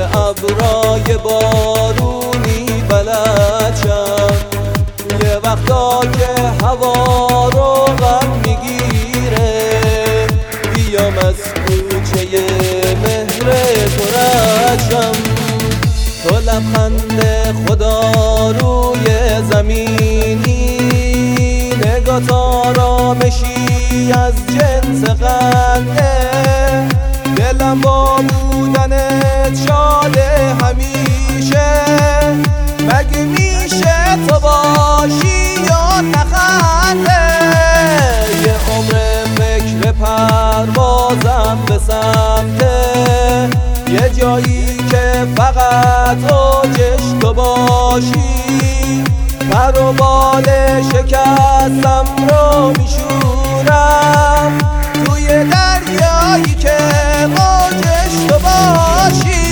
ابرای بارونی بلد شم. یه وقتا که هوا رو غم میگیره بیام از کوچه مهر تو رد شم. تو لبخند خدا روی زمینی، نگات آرامشی از جنس خنده. دلم با بودنت شاده همیشه، مگه میشه تو باشی یا نخنده. یه عمر فکر پروازم به سمت یه جایی که فقط اوجش تو باشی. پر و بال شکستم رو میشورم توی دریایی که موجش تو باشی.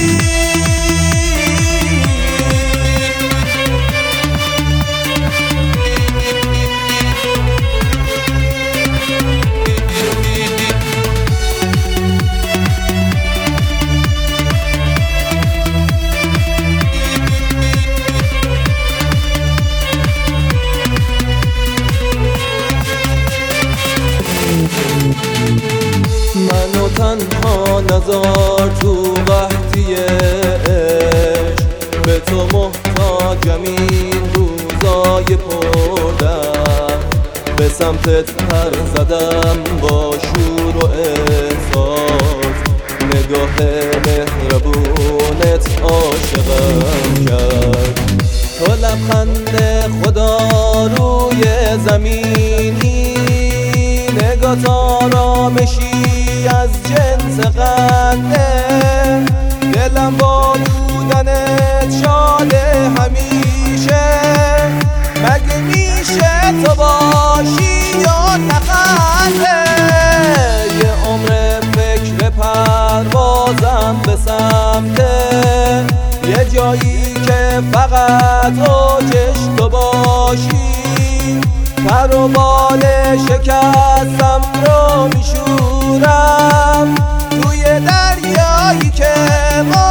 منو تنها نذار تو قحطی عشق، به تو محتاجم این روزای پردم. به سمتت پر زدم با شور و احساس، نگاه مهربونت عاشقم کرد. تو لبخند خدا روی زمینی، نگات آرامشی از جنس خنده. دلم با بودنت شاده همیشه، مگه میشه تو باشی یا نخنده. یه عمر فکر پروازم به سمت یه جایی که فقط اوجش تو باشی. پر و بال شکستم رو میشورم توی دریایی که